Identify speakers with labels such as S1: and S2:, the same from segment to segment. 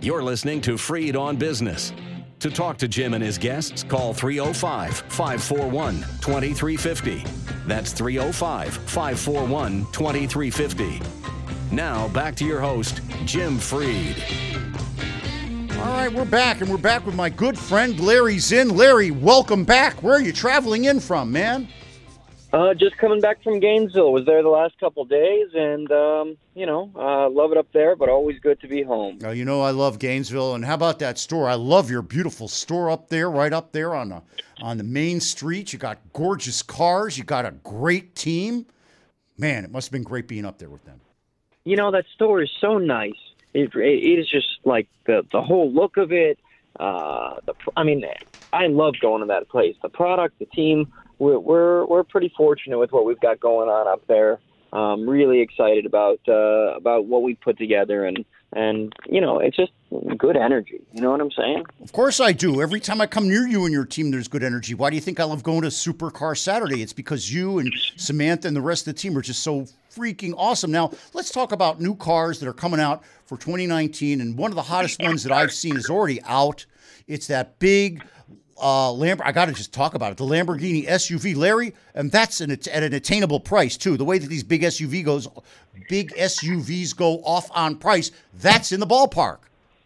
S1: You're listening to Freed on Business. To talk to Jim and his guests, call 305-541-2350. That's 305-541-2350. Now, back to your host, Jim Freed.
S2: All right, we're back, and we're back with my good friend, Larry Zinn. Larry, welcome back. Where are you traveling in from, man?
S3: Just coming back from Gainesville. Was there the last couple of days, and, love it up there, but always good to be home.
S2: I love Gainesville, and how about that store? I love your beautiful store up there, right up there on the main street. You got gorgeous cars. You got a great team. Man, it must have been great being up there with them.
S3: That store is so nice. It is just like the whole look of it. I love going to that place. The product, the team. We're pretty fortunate with what we've got going on up there. Really excited about what we put together, and it's just good energy. You know what I'm saying?
S2: Of course I do. Every time I come near you and your team, there's good energy. Why do you think I love going to Supercar Saturday? It's because you and Samantha and the rest of the team are just so freaking awesome. Now, let's talk about new cars that are coming out for 2019, and one of the hottest ones that I've seen is already out. It's that big I got to just talk about it. The Lamborghini SUV, Larry, and that's at an attainable price too. The way that these big SUVs go off on price, that's in the ballpark.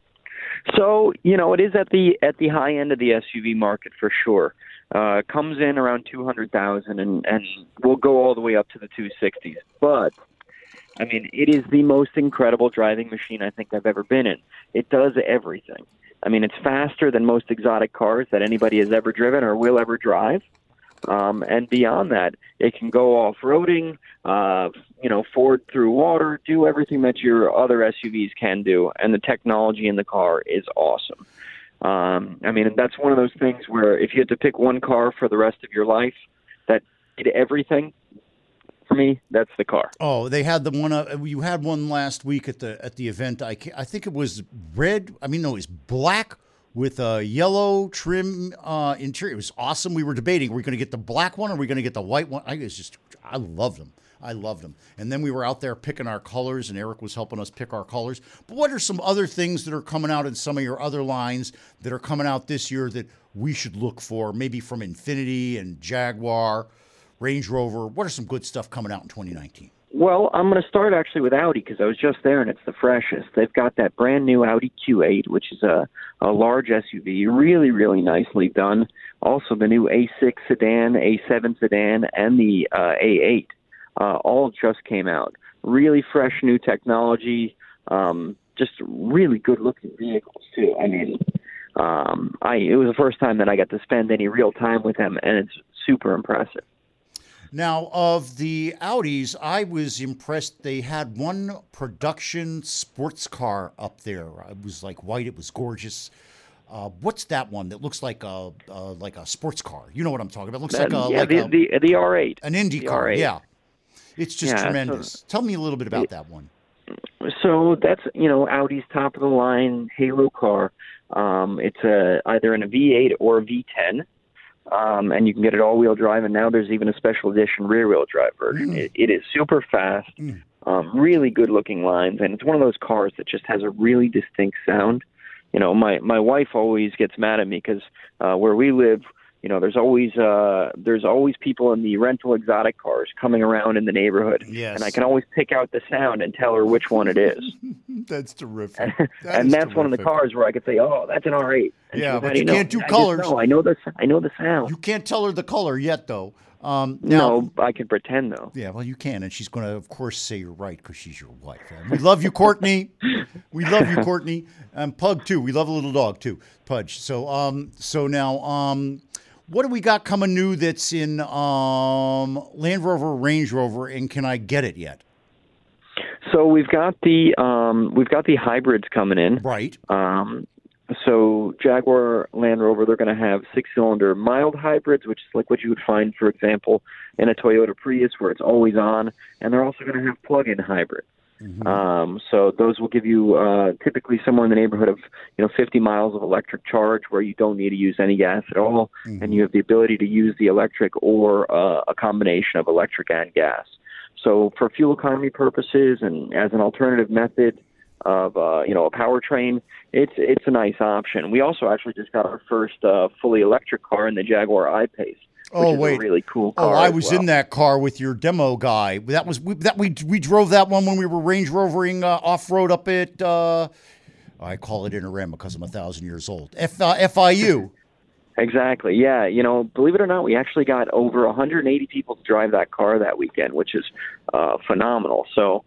S3: So it is at the high end of the SUV market for sure. Comes in around 200,000, and we'll go all the way up to the 260s. But it is the most incredible driving machine I think I've ever been in. It does everything. It's faster than most exotic cars that anybody has ever driven or will ever drive. And beyond that, it can go off-roading, forward through water, do everything that your other SUVs can do. And the technology in the car is awesome. That's one of those things where if you had to pick one car for the rest of your life that did everything, for me, that's the car.
S2: Oh, they had the one. You had one last week at the event. I think it was red. It was black with a yellow trim interior. It was awesome. We were debating: are we going to get the black one or are we going to get the white one? I loved them. I loved them. And then we were out there picking our colors, and Eric was helping us pick our colors. But what are some other things that are coming out in some of your other lines that are coming out this year that we should look for? Maybe from Infiniti and Jaguar, Range Rover. What are some good stuff coming out in 2019?
S3: Well, I'm going to start actually with Audi because I was just there and it's the freshest. They've got that brand new Audi Q8, which is a large SUV, really, really nicely done. Also, the new A6 sedan, A7 sedan, and the A8 all just came out. Really fresh new technology, just really good-looking vehicles, too. It was the first time that I got to spend any real time with them, and it's super impressive.
S2: Now, of the Audis, I was impressed. They had one production sports car up there. It was like white. It was gorgeous. What's that one that looks like a sports car? You know what I'm talking about. It looks
S3: the R8,
S2: an Indy car.
S3: R8.
S2: Yeah, it's just tremendous. Tell me a little bit about that one.
S3: So that's Audi's top of the line Halo car. It's either in a V8 or a V10. And you can get it all-wheel drive, and now there's even a special edition rear-wheel drive version. It is super fast, really good-looking lines, and it's one of those cars that just has a really distinct sound. My wife always gets mad at me because where we live, there's always people in the rental exotic cars coming around in the neighborhood,
S2: yes.
S3: And I can always pick out the sound and tell her which one it is.
S2: That's terrific.
S3: That's one of the cars where I could say, "Oh, that's an R8." And
S2: yeah,
S3: goes,
S2: but you can't do colors.
S3: I know the sound.
S2: You can't tell her the color yet, though.
S3: No, I can pretend though.
S2: Yeah, well, you can, and she's going to, of course, say you're right because she's your wife. We love you, Courtney. We love you, Courtney. Pug too. We love a little dog too, Pudge. So now, what do we got coming new that's in Land Rover, Range Rover, and can I get it yet?
S3: So we've got the hybrids coming in.
S2: Right.
S3: So Jaguar, Land Rover, they're going to have 6-cylinder mild hybrids, which is like what you would find, for example, in a Toyota Prius where it's always on. And they're also going to have plug-in hybrids. Mm-hmm. So those will give you typically somewhere in the neighborhood of 50 miles of electric charge where you don't need to use any gas at all, and you have the ability to use the electric or a combination of electric and gas. So for fuel economy purposes and as an alternative method, a powertrain, it's a nice option. We also actually just got our first fully electric car in the Jaguar I-Pace.
S2: Oh,
S3: which is
S2: wait.
S3: a really cool car.
S2: I
S3: as
S2: was
S3: well.
S2: in that car with your demo guy. We drove that one when we were Range Rovering off-road up at, I call it Interram because I'm 1,000 years old, FIU.
S3: Exactly. Yeah. Believe it or not, we actually got over 180 people to drive that car that weekend, which is phenomenal. So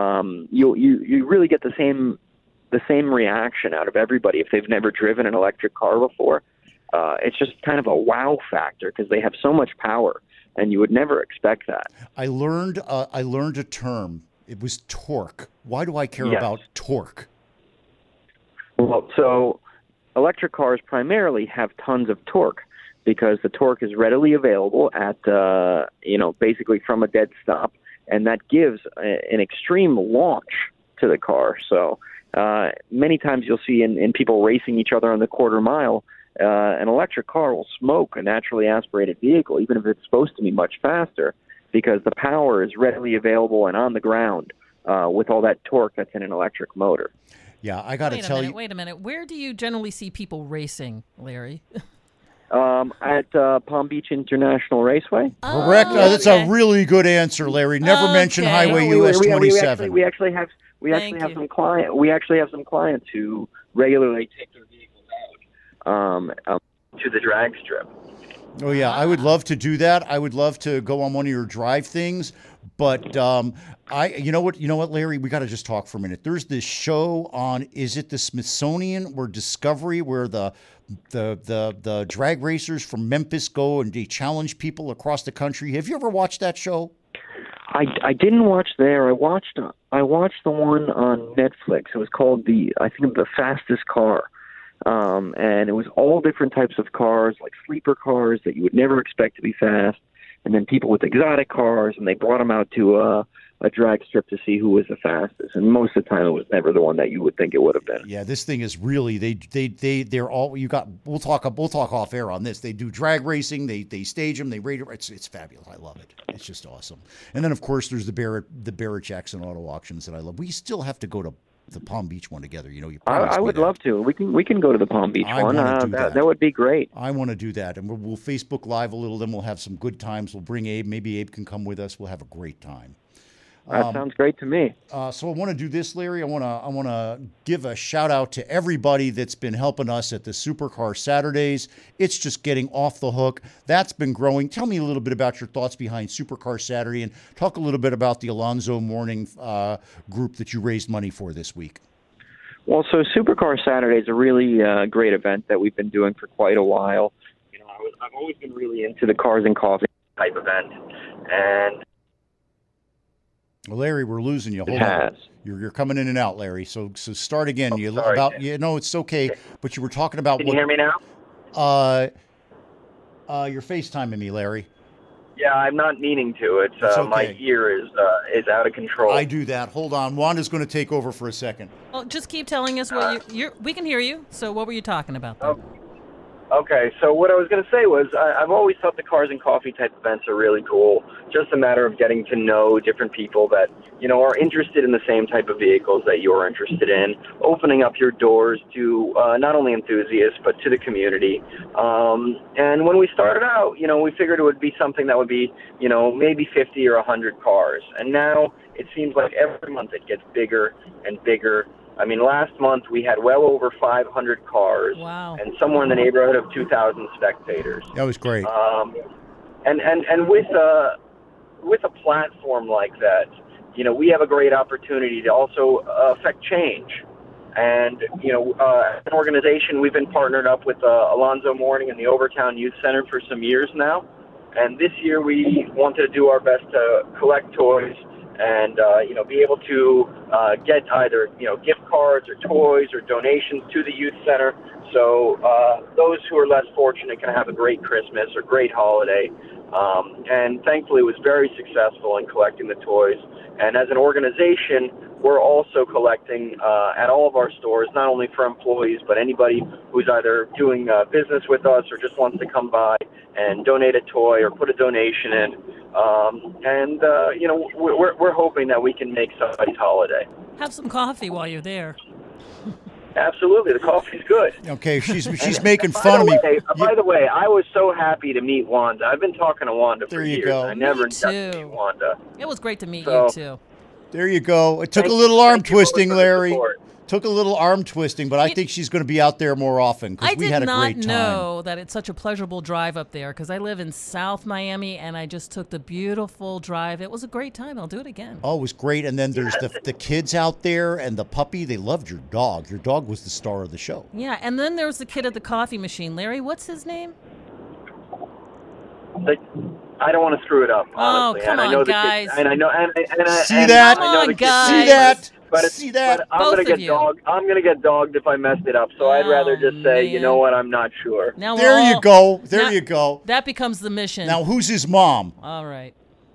S3: you really get the same reaction out of everybody if they've never driven an electric car before. It's just kind of a wow factor because they have so much power, and you would never expect that.
S2: I learned a term. It was torque. Why do I care
S3: Yes.
S2: about torque?
S3: Well, so electric cars primarily have tons of torque because the torque is readily available at basically from a dead stop, and that gives an extreme launch to the car. So many times you'll see in people racing each other on the quarter mile, an electric car will smoke a naturally aspirated vehicle, even if it's supposed to be much faster, because the power is readily available and on the ground with all that torque that's in an electric motor.
S2: Yeah, I got to tell you.
S4: Wait a minute. Where do you generally see people racing, Larry?
S3: At Palm Beach International Raceway.
S2: Correct. That's a really good answer, Larry. Never mention Highway US 27.
S3: We actually have some clients who regularly take their vehicles out to the drag strip.
S2: Oh yeah, I would love to do that. I would love to go on one of your drive things, but you know what, Larry, we got to just talk for a minute. There's this show on, is it the Smithsonian or Discovery, where the drag racers from Memphis go and they challenge people across the country. Have you ever watched that show?
S3: I didn't watch there. I watched the one on Netflix. It was called the Fastest Car. And it was all different types of cars, like sleeper cars that you would never expect to be fast, and then people with exotic cars, and they brought them out to a drag strip to see who was the fastest. And most of the time, it was never the one that you would think it would have been.
S2: Yeah, this thing is really they're all you got. We'll talk off air on this. They do drag racing. They stage them. They rate it. It's fabulous. I love it. It's just awesome. And then of course there's the Barrett Jackson Auto Auctions that I love. We still have to go to the Palm Beach one together. You
S3: I would love to. We can go to the Palm Beach one. That would be great.
S2: I want to do that, and we'll Facebook Live a little. Then we'll have some good times. We'll bring Abe. Maybe Abe can come with us. We'll have a great time.
S3: That sounds great to me.
S2: So I want to do this, Larry. I want to give a shout out to everybody that's been helping us at the Supercar Saturdays. It's just getting off the hook. That's been growing. Tell me a little bit about your thoughts behind Supercar Saturday, and talk a little bit about the Alonzo Mourning group that you raised money for this week.
S3: Well, so Supercar Saturday is a really great event that we've been doing for quite a while. I've always been really into the cars and coffee type event, and
S2: well, Larry, we're losing you. Hold on. You're coming in and out, Larry. So start again. It's okay. But you were talking about.
S3: Can you hear me now?
S2: You're FaceTiming me, Larry.
S3: Yeah, I'm not meaning to. It's
S2: okay.
S3: My ear is out of control.
S2: I do that. Hold on. Wanda's going to take over for a second.
S4: Well, just keep telling us what we can hear you. So what were you talking about there?
S3: Okay, so what I was going to say was I've always thought the cars and coffee type events are really cool. Just a matter of getting to know different people that, are interested in the same type of vehicles that you're interested in, opening up your doors to not only enthusiasts, but to the community. And when we started out, we figured it would be something that would be, maybe 50 or 100 cars. And now it seems like every month it gets bigger and bigger. I mean, last month we had well over 500 cars.
S4: Wow.
S3: And somewhere in the neighborhood of 2,000 spectators.
S2: That was great.
S3: And with a platform like that, we have a great opportunity to also affect change. And, as an organization, we've been partnered up with Alonzo Mourning and the Overtown Youth Center for some years now. And this year we wanted to do our best to collect toys and, be able to get either, gift cards or toys or donations to the youth center. So those who are less fortunate can have a great Christmas or great holiday. And thankfully it was very successful in collecting the toys. And as an organization, we're also collecting at all of our stores, not only for employees, but anybody who's either doing business with us or just wants to come by and donate a toy or put a donation in. We're hoping that we can make somebody's holiday.
S4: Have some coffee while you're there.
S3: Absolutely, the coffee's good.
S2: Okay, she's making fun of me.
S3: By the way, I was so happy to meet Wanda. I've been talking to Wanda for years.
S2: Go.
S3: I never
S4: Me
S3: got to
S4: too.
S3: meet Wanda.
S4: It was great to meet you too.
S2: There you go. It took
S3: Thank
S2: a little
S3: you-
S2: arm
S3: thank you both
S2: twisting,
S3: for the
S2: Larry.
S3: support.
S2: Took a little arm twisting, but I think she's going to be out there more often because
S4: I
S2: we had
S4: did
S2: a
S4: not
S2: great time.
S4: know that it's such a pleasurable drive up there because I live in South Miami and I just took the beautiful drive. It was a great time. I'll do it again.
S2: Oh, it was great. And then there's the kids out there and the puppy. They loved your dog. Your dog was the star of the show.
S4: Yeah, and then there was the kid at the coffee machine. Larry, what's his name?
S3: I don't want to screw it up. Honestly.
S4: come
S3: and I
S4: on,
S3: know
S4: guys.
S3: The kids, and I know,
S2: See
S3: and
S2: that?
S3: I know
S4: Come on,
S3: the kids-
S4: guys.
S2: See that?
S3: But
S2: See that?
S3: I'm
S4: Both
S3: gonna
S4: of
S3: get
S4: you.
S3: dogged. I'm gonna get dogged if I messed it up. So I'd rather just say, you
S4: man.
S3: know what? I'm not sure.
S4: Now
S2: There
S4: we're
S2: you
S4: all-
S2: go. There
S4: now-
S2: you go.
S4: That becomes the mission.
S2: Now, who's his mom?
S4: All right.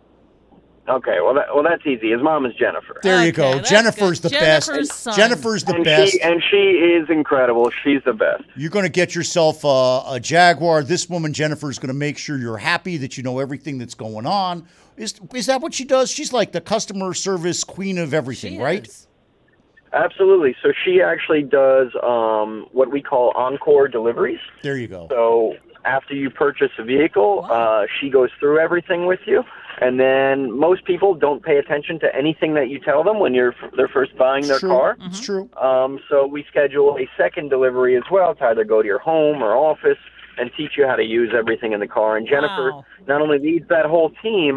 S3: Okay, well that's easy. His mom is Jennifer.
S2: There you go.
S4: Okay, that's
S2: Jennifer's
S4: good.
S2: the best.
S4: Jennifer's son.
S2: Jennifer's the
S3: and
S2: best.
S3: she is incredible. She's the best.
S2: You're going to get yourself a Jaguar. This woman, Jennifer, is going to make sure you're happy, that you know everything that's going on. Is that what she does? She's like the customer service queen of everything,
S4: She
S2: right?
S4: is.
S3: Absolutely. So she actually does what we call encore deliveries.
S2: There you go.
S3: So after you purchase a vehicle, she goes through everything with you. And then most people don't pay attention to anything that you tell them when they're first buying their
S2: True.
S3: car.
S2: It's true.
S3: So we schedule a second delivery as well to either go to your home or office and teach you how to use everything in the car. And Jennifer
S4: Wow.
S3: not only leads that whole team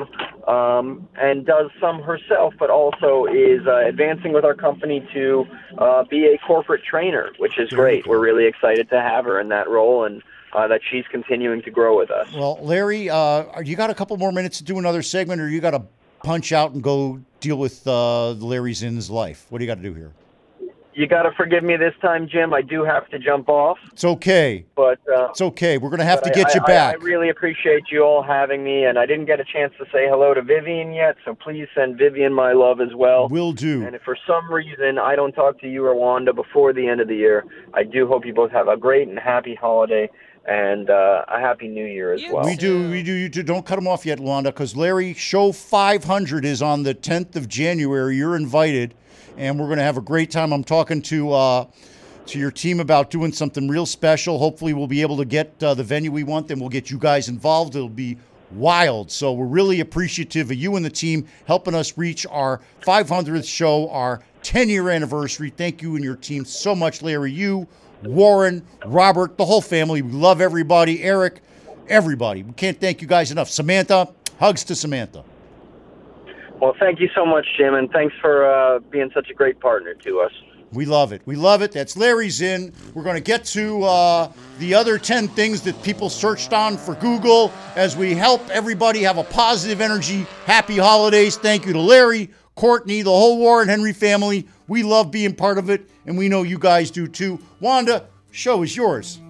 S3: and does some herself, but also is advancing with our company to be a corporate trainer, which is great. We're really excited to have her in that role and that she's continuing to grow with us.
S2: Well, Larry, you got a couple more minutes to do another segment, or you got to punch out and go deal with Larry's in his life? What do you got to do here?
S3: You got to forgive me this time, Jim. I do have to jump off,
S2: It's okay.
S3: but
S2: It's okay. We're going to have to
S3: but
S2: get you back.
S3: I really appreciate you all having me, and I didn't get a chance to say hello to Vivian yet, so please send Vivian my love as well.
S2: Will do.
S3: And if for some reason I don't talk to you or Wanda before the end of the year, I do hope you both have a great and happy holiday and a happy New Year as
S4: You
S3: well.
S2: We do. You do. Don't cut him off yet, Wanda, because Larry, show 500 is on the 10th of January. You're invited, and we're going to have a great time. I'm talking to your team about doing something real special. Hopefully, we'll be able to get the venue we want, then we'll get you guys involved. It'll be wild. So we're really appreciative of you and the team helping us reach our 500th show, our 10-year anniversary. Thank you and your team so much, Larry. You, Warren, Robert, the whole family. We love everybody. Eric, everybody. We can't thank you guys enough. Samantha, hugs to Samantha.
S3: Well, thank you so much, Jim, and thanks for being such a great partner to us.
S2: We love it. We love it. That's Larry's in. We're going to get to the other 10 things that people searched on for Google as we help everybody have a positive energy. Happy holidays. Thank you to Larry, Courtney, the whole Warren Henry family. We love being part of it, and we know you guys do too. Wanda, show is yours.